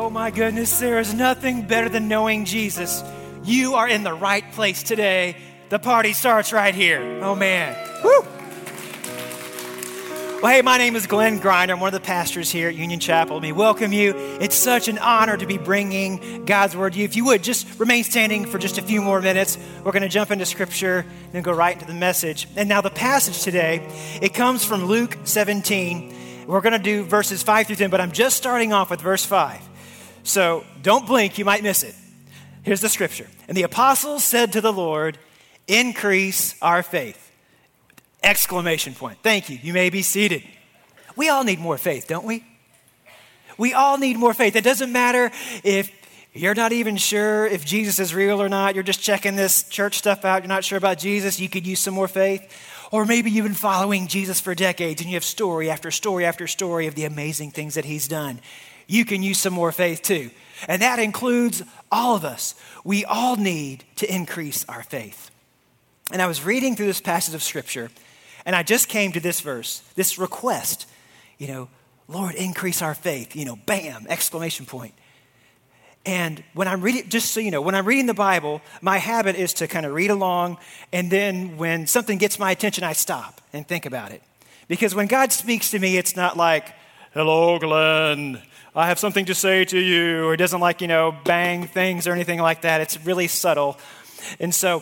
Oh my goodness, there is nothing better than knowing Jesus. You are in the right place today. The party starts right here. Oh man. Woo! Well, hey, my name is Glenn Grinder. I'm one of the pastors here at Union Chapel. Let me welcome you. It's such an honor to be bringing God's word to you. If you would, just remain standing for just a few more minutes. We're going to jump into Scripture and then go right into the message. And now the passage today, it comes from Luke 17. We're going to do verses 5 through 10, but I'm just starting off with verse 5. So don't blink, you might miss it. Here's the Scripture. And the apostles said to the Lord, "Increase our faith." Exclamation point. Thank you. You may be seated. We all need more faith, don't we? We all need more faith. It doesn't matter if you're not even sure if Jesus is real or not. You're just checking this church stuff out. You're not sure about Jesus. You could use some more faith. Or maybe you've been following Jesus for decades and you have story after story after story of the amazing things that he's done. You can use some more faith too. And that includes all of us. We all need to increase our faith. And I was reading through this passage of Scripture, and I just came to this verse, this request, Lord, increase our faith, bam, exclamation point. And when I'm reading, just so you know, when I'm reading the Bible, my habit is to kind of read along, and then when something gets my attention, I stop and think about it. Because when God speaks to me, it's not like, "Hello, Glenn, I have something to say to you," or it doesn't like, bang things or anything like that. It's really subtle. And so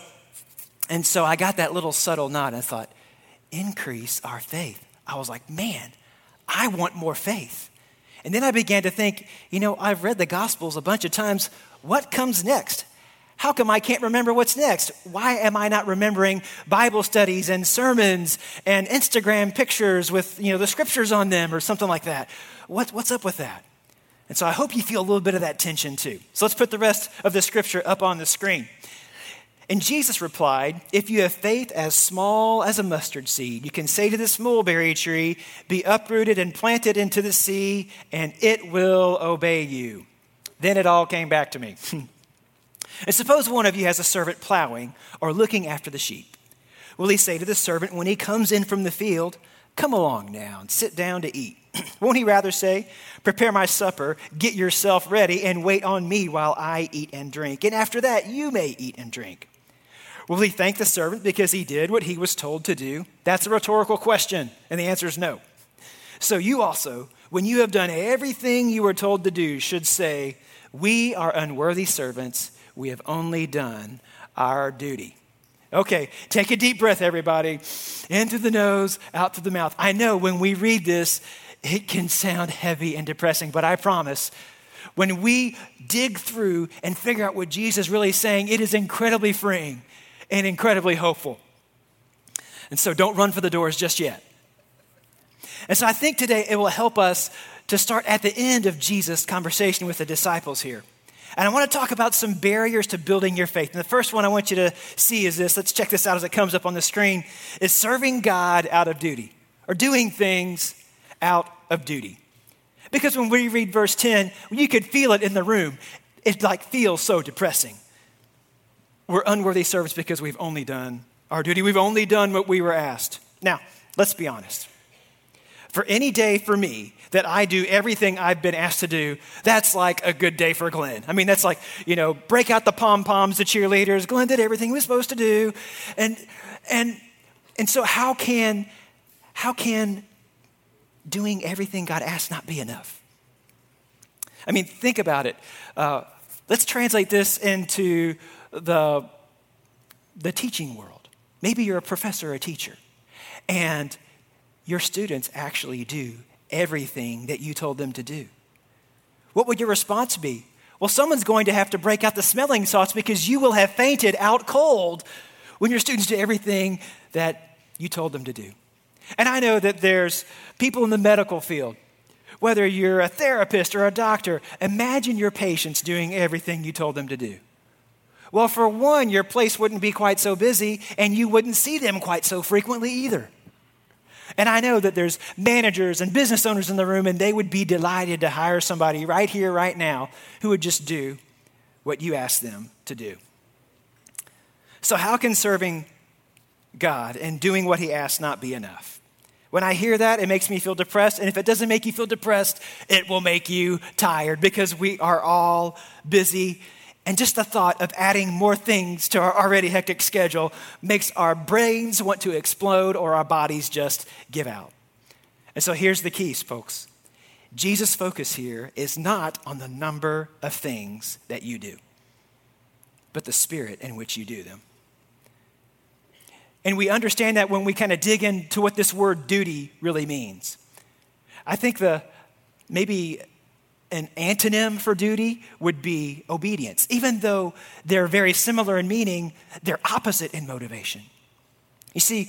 I got that little subtle nod, and I thought, increase our faith. I was like, man, I want more faith. And then I began to think, I've read the Gospels a bunch of times. What comes next? How come I can't remember what's next? Why am I not remembering Bible studies and sermons and Instagram pictures with, the scriptures on them or something like that? What's up with that? And so I hope you feel a little bit of that tension too. So let's put the rest of the scripture up on the screen. And Jesus replied, "If you have faith as small as a mustard seed, you can say to this mulberry tree, 'Be uprooted and planted into the sea,' and it will obey you." Then it all came back to me. And suppose one of you has a servant plowing or looking after the sheep. Will he say to the servant when he comes in from the field, "Come along now and sit down to eat"? Won't he rather say, "Prepare my supper, get yourself ready, and wait on me while I eat and drink, and after that you may eat and drink"? Will he thank the servant because he did what he was told to do? That's a rhetorical question, and the answer is no. So you also, when you have done everything you were told to do, should say, "We are unworthy servants. We have only done our duty." Okay, take a deep breath, everybody. In through the nose, out through the mouth. I know when we read this, it can sound heavy and depressing, but I promise, when we dig through and figure out what Jesus is really saying, it is incredibly freeing and incredibly hopeful. And so don't run for the doors just yet. And so I think today it will help us to start at the end of Jesus' conversation with the disciples here. And I want to talk about some barriers to building your faith. And the first one I want you to see is this. Let's check this out as it comes up on the screen. Is serving God out of duty, or doing things out of duty. Because when we read verse 10, you could feel it in the room. It feels so depressing. We're unworthy servants because we've only done our duty. We've only done what we were asked. Now, let's be honest. For any day for me that I do everything I've been asked to do, that's like a good day for Glenn. I mean, that's like, break out the pom-poms, the cheerleaders. Glenn did everything he was supposed to do. And so how can doing everything God asked not be enough? I mean, think about it. Let's translate this into the teaching world. Maybe you're a professor or a teacher, and your students actually do everything that you told them to do. What would your response be? Well, someone's going to have to break out the smelling salts because you will have fainted out cold when your students do everything that you told them to do. And I know that there's people in the medical field, whether you're a therapist or a doctor, imagine your patients doing everything you told them to do. Well, for one, your place wouldn't be quite so busy, and you wouldn't see them quite so frequently either. And I know that there's managers and business owners in the room, and they would be delighted to hire somebody right here, right now, who would just do what you asked them to do. So how can serving God and doing what he asked not be enough? When I hear that, it makes me feel depressed. And if it doesn't make you feel depressed, it will make you tired because we are all busy. And just the thought of adding more things to our already hectic schedule makes our brains want to explode or our bodies just give out. And so here's the keys, folks. Jesus' focus here is not on the number of things that you do, but the spirit in which you do them. And we understand that when we kind of dig into what this word duty really means. I think maybe an antonym for duty would be obedience. Even though they're very similar in meaning, they're opposite in motivation. You see,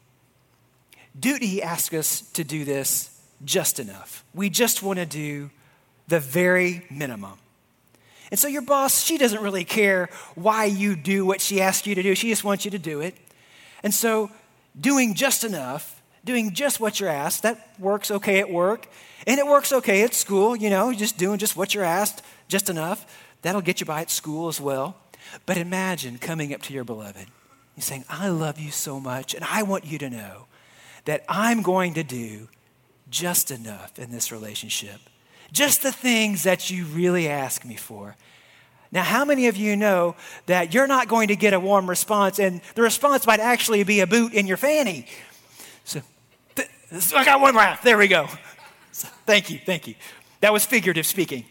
duty asks us to do this just enough. We just want to do the very minimum. And so your boss, she doesn't really care why you do what she asks you to do. She just wants you to do it. And so doing just enough, doing just what you're asked, that works okay at work. And it works okay at school, just doing just what you're asked, just enough. That'll get you by at school as well. But imagine coming up to your beloved and saying, I love you so much, and I want you to know that I'm going to do just enough in this relationship. Just the things that you really ask me for. Now, how many of you know that you're not going to get a warm response, and the response might actually be a boot in your fanny? So, I got one laugh. There we go. So, thank you. That was figurative speaking.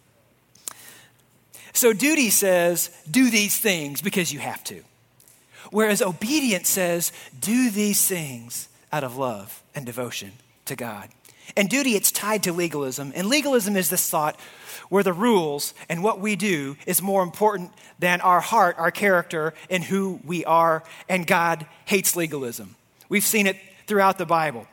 So duty says, do these things because you have to. Whereas obedience says, do these things out of love and devotion to God. And duty, it's tied to legalism. And legalism is this thought where the rules and what we do is more important than our heart, our character, and who we are. And God hates legalism. We've seen it throughout the Bible.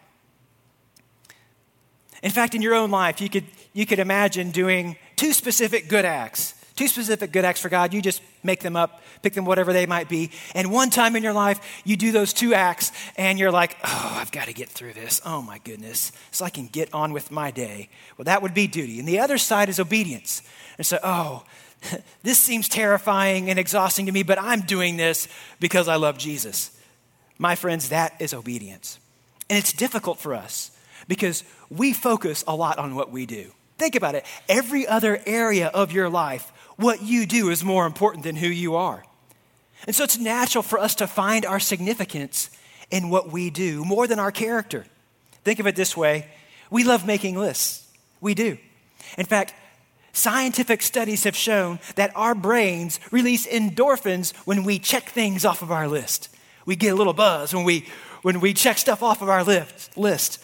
In fact, in your own life, you could imagine doing two specific good acts for God. You just make them up, pick them whatever they might be. And one time in your life, you do those two acts and you're like, oh, I've got to get through this. Oh my goodness. So I can get on with my day. Well, that would be duty. And the other side is obedience. And so, this seems terrifying and exhausting to me, but I'm doing this because I love Jesus. My friends, that is obedience. And it's difficult for us because we focus a lot on what we do. Think about it. Every other area of your life, what you do is more important than who you are. And so it's natural for us to find our significance in what we do more than our character. Think of it this way. We love making lists. We do. In fact, scientific studies have shown that our brains release endorphins when we check things off of our list. We get a little buzz when we check stuff off of our list.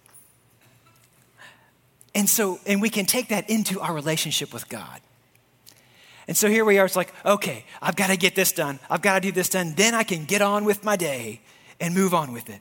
And we can take that into our relationship with God. And so here we are, it's like, okay, I've got to get this done. I've got to do this done. Then I can get on with my day and move on with it.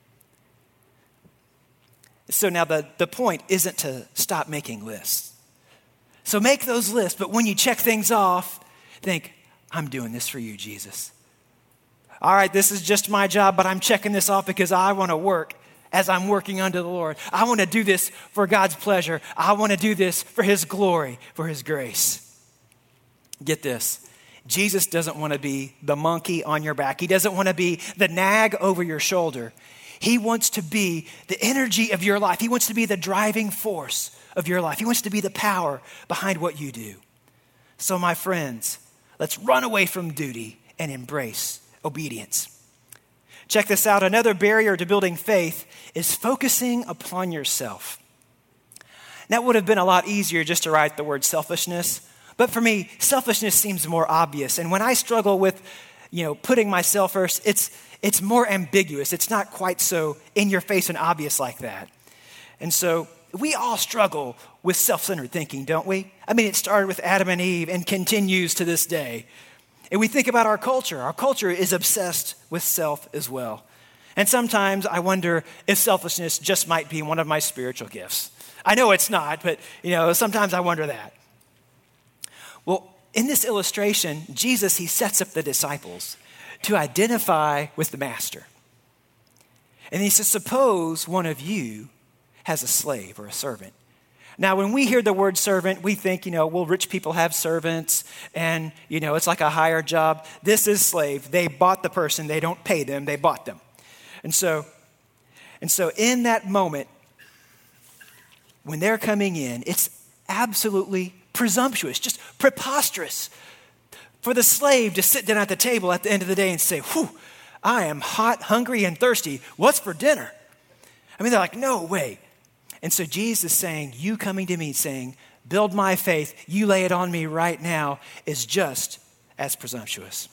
So now the point isn't to stop making lists. So make those lists, but when you check things off, think, I'm doing this for you, Jesus. All right, this is just my job, but I'm checking this off because I want to work as I'm working unto the Lord. I want to do this for God's pleasure. I want to do this for His glory, for His grace. Get this. Jesus doesn't want to be the monkey on your back. He doesn't want to be the nag over your shoulder. He wants to be the energy of your life. He wants to be the driving force of your life. He wants to be the power behind what you do. So my friends, let's run away from duty and embrace obedience. Check this out. Another barrier to building faith is focusing upon yourself. That would have been a lot easier just to write the word selfishness. But for me, selfishness seems more obvious. And when I struggle with, putting myself first, it's more ambiguous. It's not quite so in your face and obvious like that. And so we all struggle with self-centered thinking, don't we? I mean, it started with Adam and Eve and continues to this day. And we think about our culture. Our culture is obsessed with self as well. And sometimes I wonder if selfishness just might be one of my spiritual gifts. I know it's not, but sometimes I wonder that. Well, in this illustration, Jesus, he sets up the disciples to identify with the master. And he says, suppose one of you has a slave or a servant. Now, when we hear the word servant, we think, rich people have servants and, it's like a hired job. This is slave. They bought the person. They don't pay them. They bought them. And so And so in that moment, when they're coming in, it's absolutely presumptuous, just preposterous for the slave to sit down at the table at the end of the day and say, whew, I am hot, hungry, and thirsty. What's for dinner? I mean, they're like, no way. And so Jesus is saying, you coming to me saying, build my faith, you lay it on me right now, is just as presumptuous.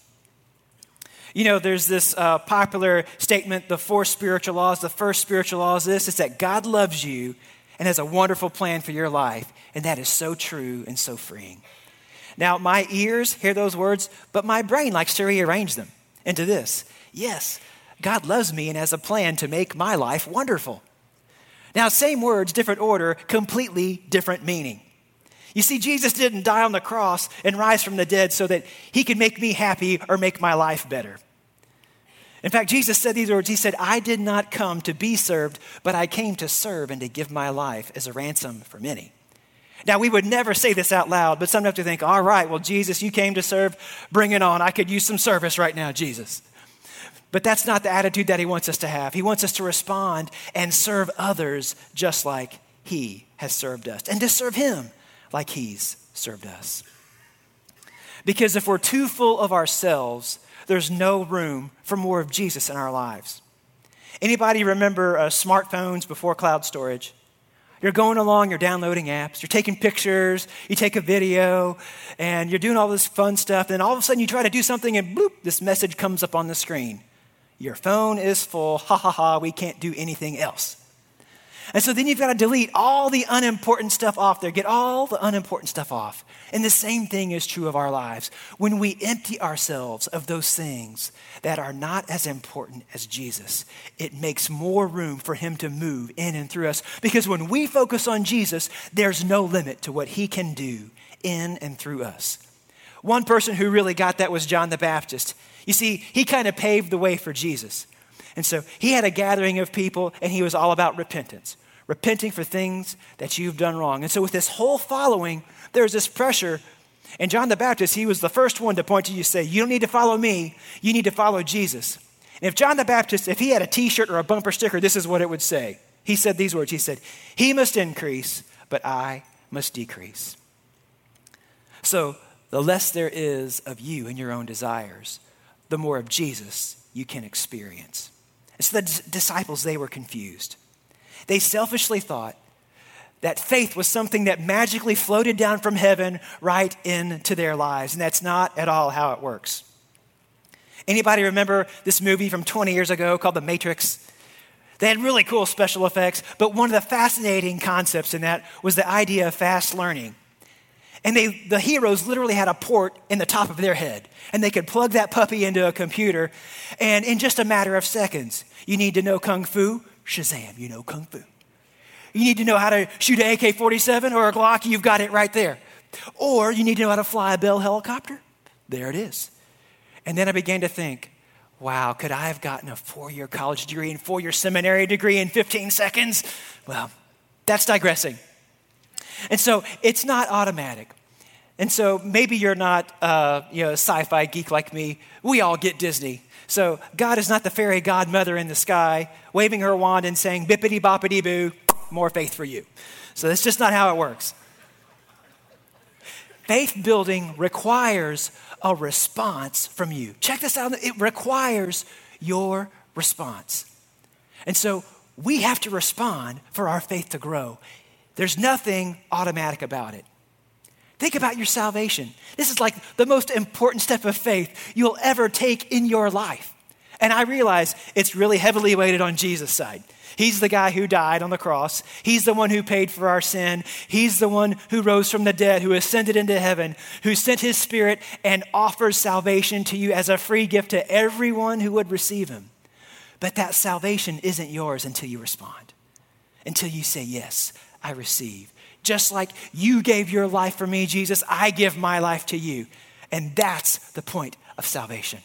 You know, there's this popular statement, the 4 spiritual laws. The first spiritual law is this, is that God loves you and has a wonderful plan for your life. And that is so true and so freeing. Now, my ears hear those words, but my brain likes to rearrange them into this. Yes, God loves me and has a plan to make my life wonderful. Now, same words, different order, completely different meaning. You see, Jesus didn't die on the cross and rise from the dead so that he could make me happy or make my life better. In fact, Jesus said these words. He said, I did not come to be served, but I came to serve and to give my life as a ransom for many. Now, we would never say this out loud, but sometimes we think, all right, well, Jesus, you came to serve. Bring it on. I could use some service right now, Jesus. But that's not the attitude that he wants us to have. He wants us to respond and serve others just like he has served us, and to serve him like he's served us. Because if we're too full of ourselves, there's no room for more of Jesus in our lives. Anybody remember smartphones before cloud storage? You're going along, you're downloading apps, you're taking pictures, you take a video, and you're doing all this fun stuff, and all of a sudden you try to do something and bloop, this message comes up on the screen. Your phone is full, ha ha ha, we can't do anything else. And so then you've got to delete all the unimportant stuff off there, get all the unimportant stuff off. And the same thing is true of our lives. When we empty ourselves of those things that are not as important as Jesus, it makes more room for him to move in and through us. Because when we focus on Jesus, there's no limit to what he can do in and through us. One person who really got that was John the Baptist. You see, he kind of paved the way for Jesus. And so he had a gathering of people, and he was all about repentance, repenting for things that you've done wrong. And so with this whole following, there's this pressure. And John the Baptist, he was the first one to point to you and say, you don't need to follow me, you need to follow Jesus. And if John the Baptist, if he had a t-shirt or a bumper sticker, this is what it would say. He said these words, he said, he must increase, but I must decrease. So the less there is of you and your own desires, the more of Jesus you can experience. And so the disciples, they were confused. They selfishly thought that faith was something that magically floated down from heaven right into their lives. And that's not at all how it works. Anybody remember this movie from 20 years ago called The Matrix? They had really cool special effects, but one of the fascinating concepts in that was the idea of fast learning. And the heroes literally had a port in the top of their head, and they could plug that puppy into a computer, and in just a matter of seconds, you need to know Kung Fu, Shazam, you know Kung Fu. You need to know how to shoot an AK-47 or a Glock, you've got it right there. Or you need to know how to fly a Bell helicopter, there it is. And then I began to think, wow, could I have gotten a 4-year college degree and 4-year seminary degree in 15 seconds? Well, that's digressing. And so it's not automatic. And so maybe you're not a sci-fi geek like me. We all get Disney. So God is not the fairy godmother in the sky waving her wand and saying, bippity boppity boo, more faith for you. So that's just not how it works. Faith building requires a response from you. Check this out. It requires your response. And so we have to respond for our faith to grow. There's nothing automatic about it. Think about your salvation. This is like the most important step of faith you'll ever take in your life. And I realize it's really heavily weighted on Jesus' side. He's the guy who died on the cross. He's the one who paid for our sin. He's the one who rose from the dead, who ascended into heaven, who sent his Spirit and offers salvation to you as a free gift to everyone who would receive him. But that salvation isn't yours until you respond, until you say, yes, I receive. Just like you gave your life for me, Jesus, I give my life to you. And that's the point of salvation.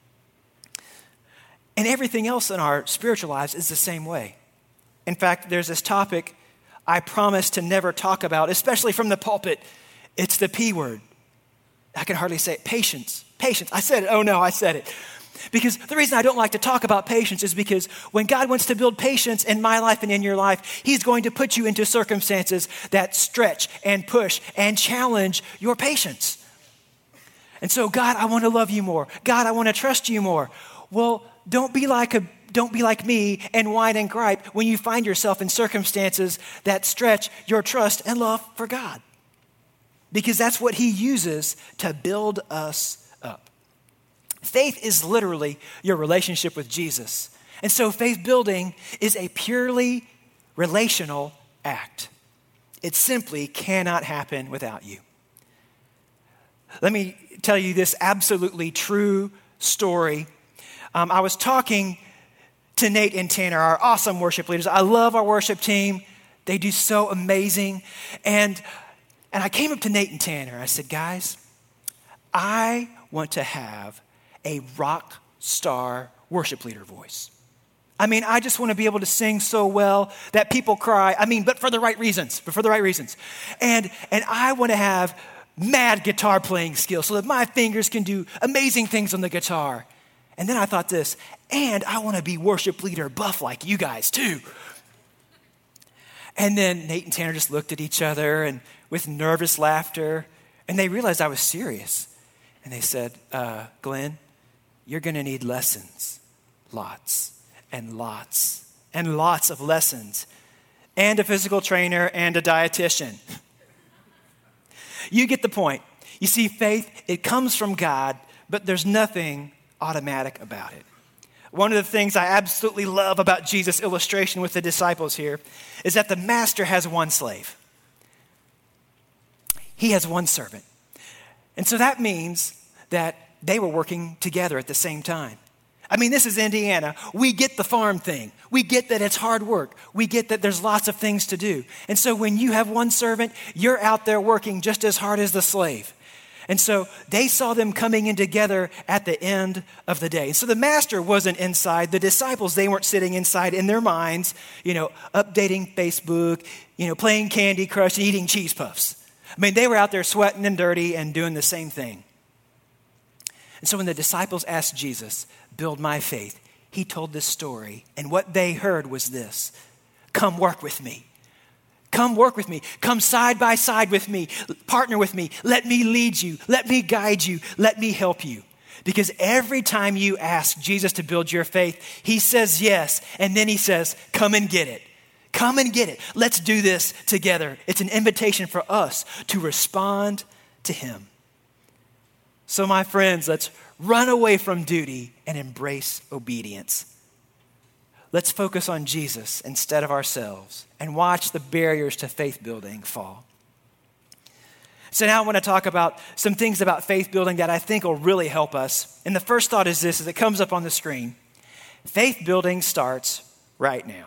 And everything else in our spiritual lives is the same way. In fact, there's this topic I promise to never talk about, especially from the pulpit. It's the P word. I can hardly say it. Patience. Patience. I said it. Oh no, I said it. Because the reason I don't like to talk about patience is because when God wants to build patience in my life and in your life, he's going to put you into circumstances that stretch and push and challenge your patience. And so, God, I want to love you more. God, I want to trust you more. Well, don't be like me and whine and gripe when you find yourself in circumstances that stretch your trust and love for God. Because that's what he uses to build us up. Faith is literally your relationship with Jesus. And so faith building is a purely relational act. It simply cannot happen without you. Let me tell you this absolutely true story. I was talking to Nate and Tanner, our awesome worship leaders. I love our worship team. They do so amazing. And I came up to Nate and Tanner. I said, guys, I want to have a rock star worship leader voice. I mean, I just want to be able to sing so well that people cry. I mean, but for the right reasons. And I want to have mad guitar playing skills so that my fingers can do amazing things on the guitar. And then I thought this, and I want to be worship leader buff like you guys too. And then Nate and Tanner just looked at each other and with nervous laughter, and they realized I was serious. And they said, Glenn, you're going to need lessons, lots and lots and lots of lessons, and a physical trainer and a dietitian. You get the point. You see, faith, it comes from God, but there's nothing automatic about it. One of the things I absolutely love about Jesus' illustration with the disciples here is that the master has one slave. He has one servant. And so that means that they were working together at the same time. I mean, this is Indiana. We get the farm thing. We get that it's hard work. We get that there's lots of things to do. And so when you have one servant, you're out there working just as hard as the slave. And so they saw them coming in together at the end of the day. So the master wasn't inside. The disciples, they weren't sitting inside in their minds, updating Facebook, playing Candy Crush and eating cheese puffs. I mean, they were out there sweating and dirty and doing the same thing. And so when the disciples asked Jesus, build my faith, he told this story. And what they heard was this: come work with me. Come work with me. Come side by side with me. Partner with me. Let me lead you. Let me guide you. Let me help you. Because every time you ask Jesus to build your faith, he says yes. And then he says, come and get it. Come and get it. Let's do this together. It's an invitation for us to respond to him. So my friends, let's run away from duty and embrace obedience. Let's focus on Jesus instead of ourselves and watch the barriers to faith building fall. So now I want to talk about some things about faith building that I think will really help us. And the first thought is this, as it comes up on the screen: faith building starts right now.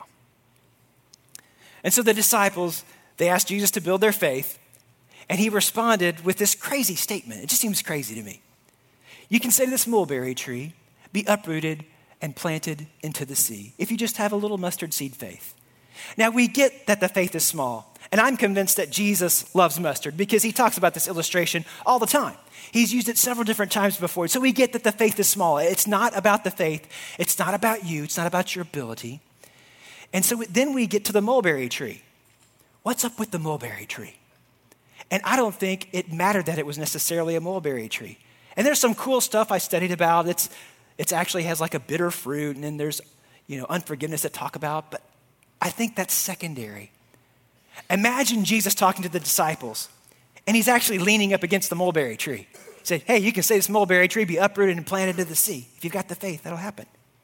And so the disciples, they asked Jesus to build their faith, and he responded with this crazy statement. It just seems crazy to me. You can say to this mulberry tree, be uprooted and planted into the sea, if you just have a little mustard seed faith. Now, we get that the faith is small, and I'm convinced that Jesus loves mustard because he talks about this illustration all the time. He's used it several different times before, so we get that the faith is small. It's not about the faith. It's not about you. It's not about your ability. And so then we get to the mulberry tree. What's up with the mulberry tree? And I don't think it mattered that it was necessarily a mulberry tree. And there's some cool stuff I studied about. It actually has like a bitter fruit, and then there's, unforgiveness that talk about, but I think that's secondary. Imagine Jesus talking to the disciples, and he's actually leaning up against the mulberry tree. He said, hey, you can say this mulberry tree, be uprooted and planted into the sea. If you've got the faith, that'll happen.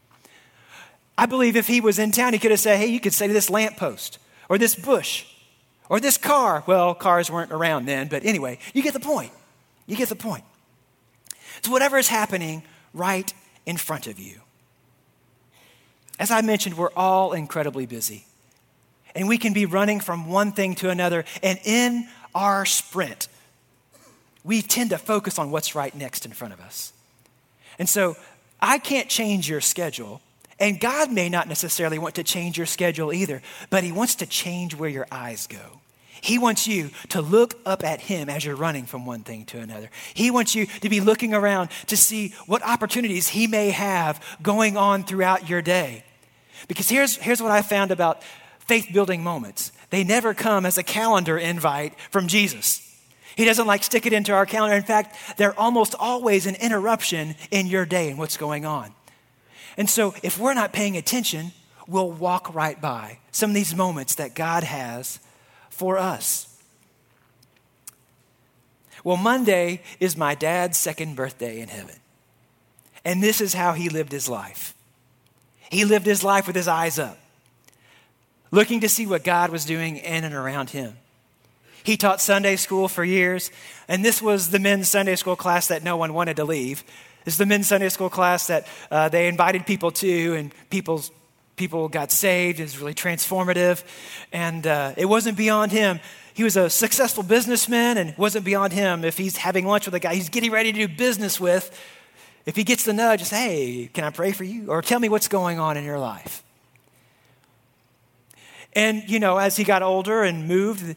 I believe if he was in town, he could have said, hey, you could say to this lamppost, or this bush, or this car. Well, cars weren't around then, but anyway, you get the point. You get the point. So whatever is happening right in front of you. As I mentioned, we're all incredibly busy. And we can be running from one thing to another. And in our sprint, we tend to focus on what's right next in front of us. And so I can't change your schedule. And God may not necessarily want to change your schedule either. But he wants to change where your eyes go. He wants you to look up at him as you're running from one thing to another. He wants you to be looking around to see what opportunities he may have going on throughout your day. Because here's what I found about faith-building moments. They never come as a calendar invite from Jesus. He doesn't stick it into our calendar. In fact, they're almost always an interruption in your day and what's going on. And so if we're not paying attention, we'll walk right by some of these moments that God has for us. Well, Monday is my dad's second birthday in heaven. And this is how he lived his life. He lived his life with his eyes up, looking to see what God was doing in and around him. He taught Sunday school for years, and this was the men's Sunday school class that no one wanted to leave. This is the men's Sunday school class that they invited people to, and people got saved. It was really transformative, and it wasn't beyond him. He was a successful businessman, and it wasn't beyond him if he's having lunch with a guy he's getting ready to do business with. If he gets the nudge, just, hey, can I pray for you? Or tell me what's going on in your life. And, as he got older and moved,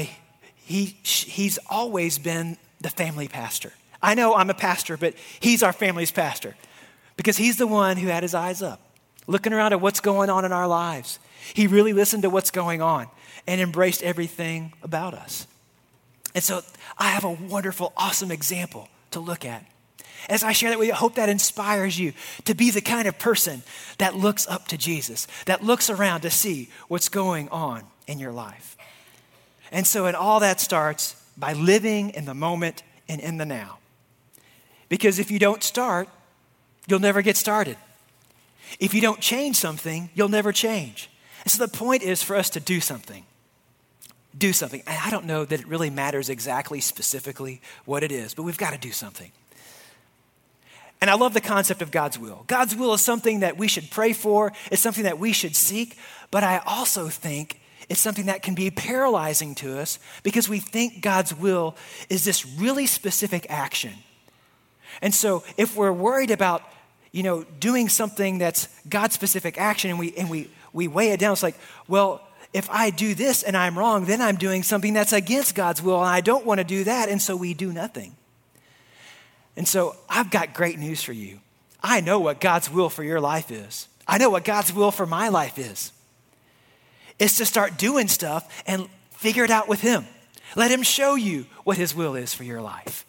he's always been the family pastor. I know I'm a pastor, but he's our family's pastor because he's the one who had his eyes up, looking around at what's going on in our lives. He really listened to what's going on and embraced everything about us. And so I have a wonderful, awesome example to look at. As I share that with you, I hope that inspires you to be the kind of person that looks up to Jesus, that looks around to see what's going on in your life. And so all that starts by living in the moment and in the now. Because if you don't start, you'll never get started. If you don't change something, you'll never change. And so the point is for us to do something. Do something. And I don't know that it really matters exactly, specifically what it is, but we've got to do something. And I love the concept of God's will. God's will is something that we should pray for. It's something that we should seek. But I also think it's something that can be paralyzing to us because we think God's will is this really specific action. And so if we're worried about, doing something that's God's specific action and we weigh it down, it's like, well, if I do this and I'm wrong, then I'm doing something that's against God's will and I don't want to do that. And so we do nothing. And so I've got great news for you. I know what God's will for your life is. I know what God's will for my life is. It's to start doing stuff and figure it out with him. Let him show you what his will is for your life.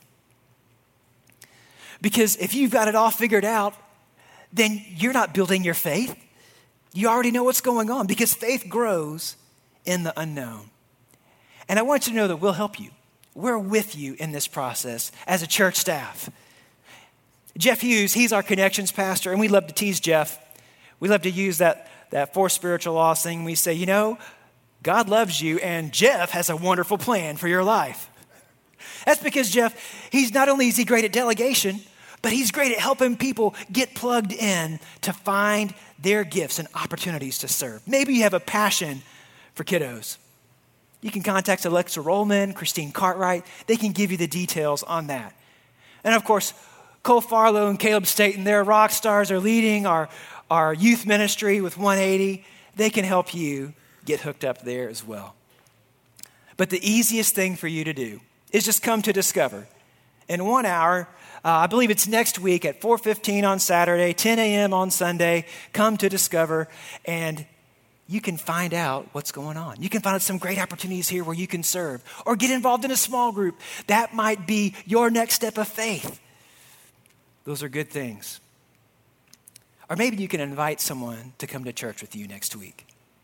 Because if you've got it all figured out, then you're not building your faith. You already know what's going on because faith grows in the unknown. And I want you to know that we'll help you. We're with you in this process as a church staff. Jeff Hughes, he's our connections pastor, and we love to tease Jeff. We love to use that 4 spiritual laws thing. We say, God loves you, and Jeff has a wonderful plan for your life. That's because Jeff, he's not only is he great at delegation, but he's great at helping people get plugged in to find their gifts and opportunities to serve. Maybe you have a passion for kiddos. You can contact Alexa Rollman, Christine Cartwright. They can give you the details on that. And of course, Cole Farlow and Caleb Staten, they're rock stars, are leading our youth ministry with 180. They can help you get hooked up there as well. But the easiest thing for you to do is just come to Discover. In 1 hour, I believe it's next week at 4:15 on Saturday, 10 a.m. on Sunday, come to Discover and you can find out what's going on. You can find out some great opportunities here where you can serve or get involved in a small group. That might be your next step of faith. Those are good things. Or maybe you can invite someone to come to church with you next week.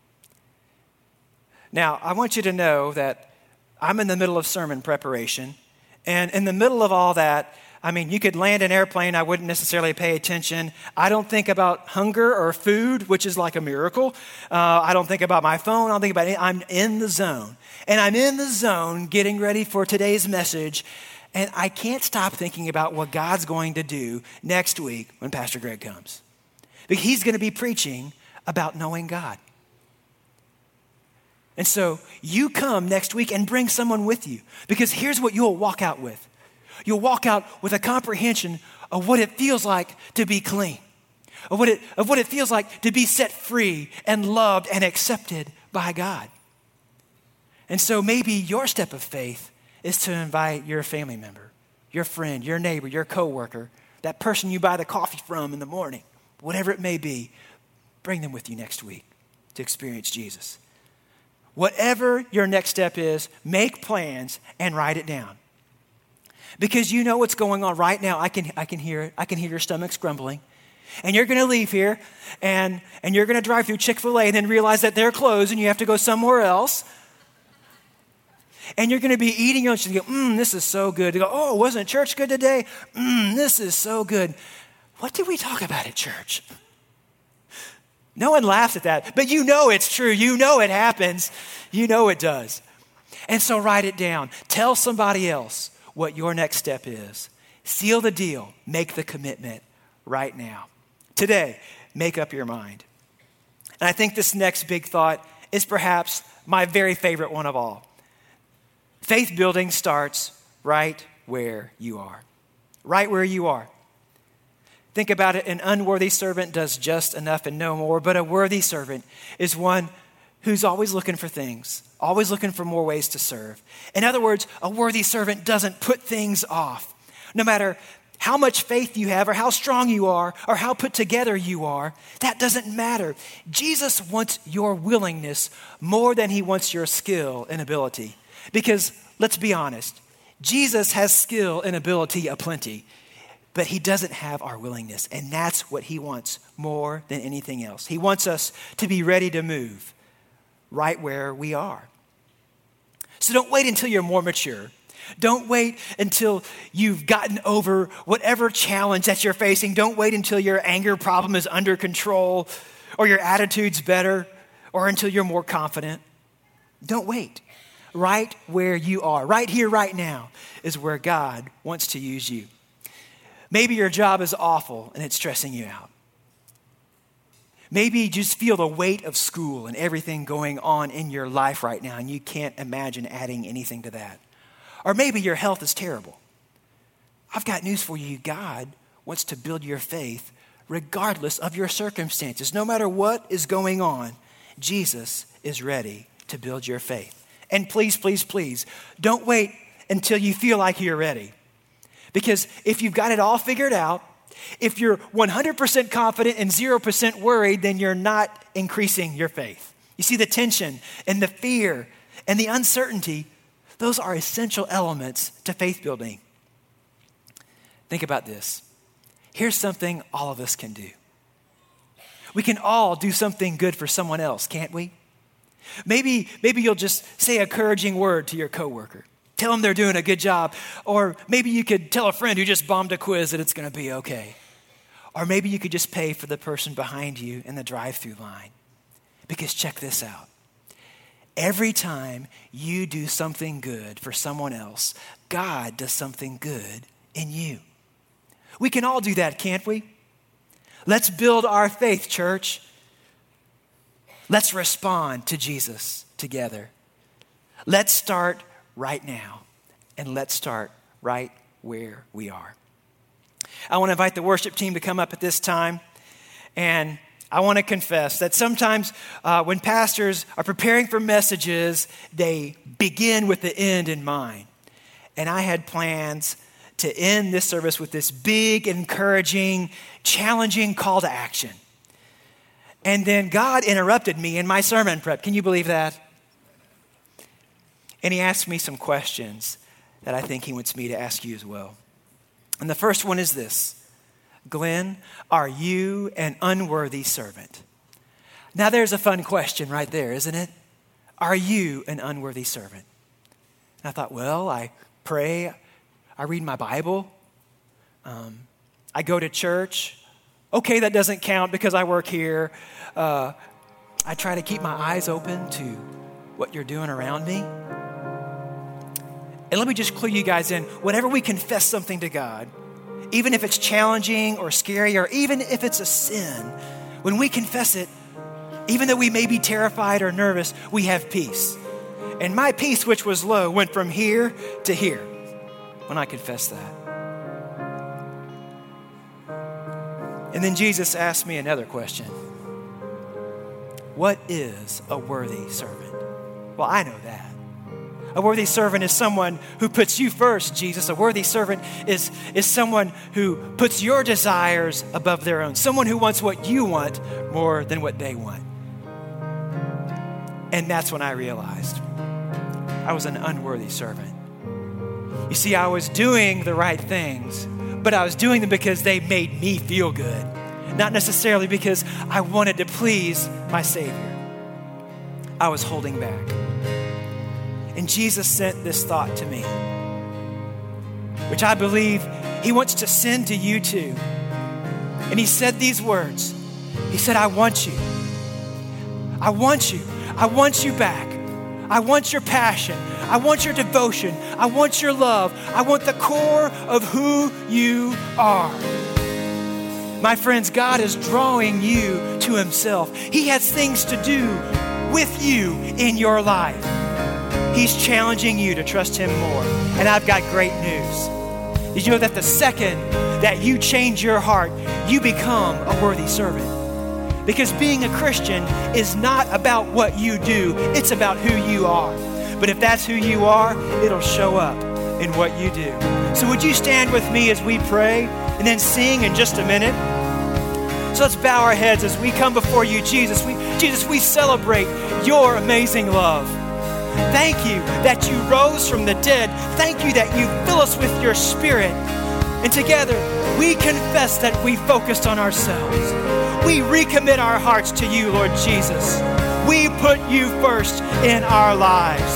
Now, I want you to know that I'm in the middle of sermon preparation. And in the middle of all that, you could land an airplane, I wouldn't necessarily pay attention. I don't think about hunger or food, which is like a miracle. I don't think about my phone. I don't think about it. I'm in the zone. And I'm in the zone getting ready for today's message. And I can't stop thinking about what God's going to do next week when Pastor Greg comes. Because he's going to be preaching about knowing God. And so you come next week and bring someone with you. Because here's what you'll walk out with. You'll walk out with a comprehension of what it feels like to be clean, of what it feels like to be set free and loved and accepted by God. And so maybe your step of faith is to invite your family member, your friend, your neighbor, your coworker, that person you buy the coffee from in the morning, whatever it may be, bring them with you next week to experience Jesus. Whatever your next step is, make plans and write it down. Because you know what's going on right now. I can hear it. I can hear your stomachs grumbling. And you're going to leave here and you're going to drive through Chick-fil-A and then realize that they're closed and you have to go somewhere else. And you're going to be eating lunch and you go, this is so good. You go, oh, wasn't church good today? This is so good. What did we talk about at church? No one laughs at that, but you know it's true. You know it happens. You know it does. And so write it down. Tell somebody else what your next step is. Seal the deal. Make the commitment right now. Today, make up your mind. And I think this next big thought is perhaps my very favorite one of all. Faith building starts right where you are. Right where you are. Think about it. An unworthy servant does just enough and no more, but a worthy servant is one who's always looking for things, always looking for more ways to serve. In other words, a worthy servant doesn't put things off. No matter how much faith you have or how strong you are or how put together you are, that doesn't matter. Jesus wants your willingness more than he wants your skill and ability. Because let's be honest, Jesus has skill and ability aplenty, but he doesn't have our willingness. And that's what he wants more than anything else. He wants us to be ready to move right where we are. So don't wait until you're more mature. Don't wait until you've gotten over whatever challenge that you're facing. Don't wait until your anger problem is under control or your attitude's better or until you're more confident. Don't wait. Right where you are, right here, right now, is where God wants to use you. Maybe your job is awful and it's stressing you out. Maybe you just feel the weight of school and everything going on in your life right now, and you can't imagine adding anything to that. Or maybe your health is terrible. I've got news for you. God wants to build your faith regardless of your circumstances. No matter what is going on, Jesus is ready to build your faith. And please, please, please, don't wait until you feel like you're ready. Because if you've got it all figured out, if you're 100% confident and 0% worried, then you're not increasing your faith. You see, the tension and the fear and the uncertainty, those are essential elements to faith building. Think about this. Here's something all of us can do. We can all do something good for someone else, can't we? Maybe you'll just say an encouraging word to your coworker. Tell them they're doing a good job. Or maybe you could tell a friend who just bombed a quiz that it's going to be okay. Or maybe you could just pay for the person behind you in the drive-through line. Because check this out. Every time you do something good for someone else, God does something good in you. We can all do that, can't we? Let's build our faith, church. Let's respond to Jesus together. Let's start right now, and let's start right where we are. I want to invite the worship team to come up at this time, and I want to confess that sometimes when pastors are preparing for messages, they begin with the end in mind. And I had plans to end this service with this big, encouraging, challenging call to action. And then God interrupted me in my sermon prep. Can you believe that? And he asked me some questions that I think he wants me to ask you as well. And the first one is this. Glenn, are you an unworthy servant? Now there's a fun question right there, isn't it? Are you an unworthy servant? And I thought, well, I pray, I read my Bible, I go to church. Okay, that doesn't count because I work here. I try to keep my eyes open to what you're doing around me. And let me just clue you guys in. Whenever we confess something to God, even if it's challenging or scary, or even if it's a sin, when we confess it, even though we may be terrified or nervous, we have peace. And my peace, which was low, went from here to here when I confessed that. And then Jesus asked me another question. What is a worthy servant? Well, I know that. A worthy servant is someone who puts you first, Jesus. A worthy servant is someone who puts your desires above their own. Someone who wants what you want more than what they want. And that's when I realized I was an unworthy servant. You see, I was doing the right things, but I was doing them because they made me feel good, not necessarily because I wanted to please my Savior. I was holding back. And Jesus sent this thought to me, which I believe he wants to send to you too. And he said these words. He said, I want you. I want you. I want you back. I want your passion. I want your devotion. I want your love. I want the core of who you are. My friends, God is drawing you to himself. He has things to do with you in your life. He's challenging you to trust him more. And I've got great news. Did you know that the second that you change your heart, you become a worthy servant? Because being a Christian is not about what you do, it's about who you are. But if that's who you are, it'll show up in what you do. So would you stand with me as we pray and then sing in just a minute? So let's bow our heads as we come before you, Jesus. We celebrate your amazing love. Thank you that you rose from the dead. Thank you that you fill us with your Spirit. And together, we confess that we focused on ourselves. We recommit our hearts to you, Lord Jesus. We put you first in our lives.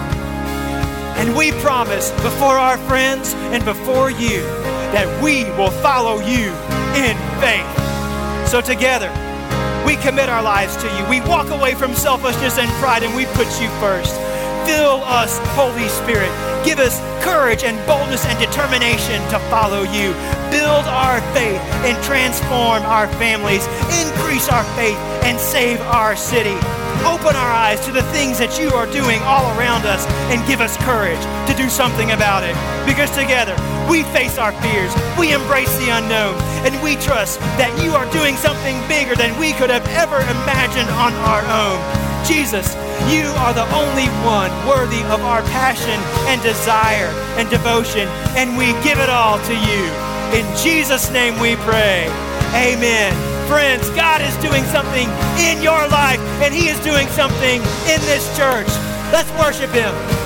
And we promise before our friends and before you that we will follow you in faith. So together, we commit our lives to you. We walk away from selfishness and pride and we put you first. Fill us, Holy Spirit. Give us courage and boldness and determination to follow you. Build our faith and transform our families. Increase our faith and save our city. Open our eyes to the things that you are doing all around us and give us courage to do something about it. Because together, we face our fears, we embrace the unknown, and we trust that you are doing something bigger than we could have ever imagined on our own. Jesus, you are the only one worthy of our passion and desire and devotion, and we give it all to you. In Jesus' name we pray. Amen. Friends, God is doing something in your life, and he is doing something in this church. Let's worship him.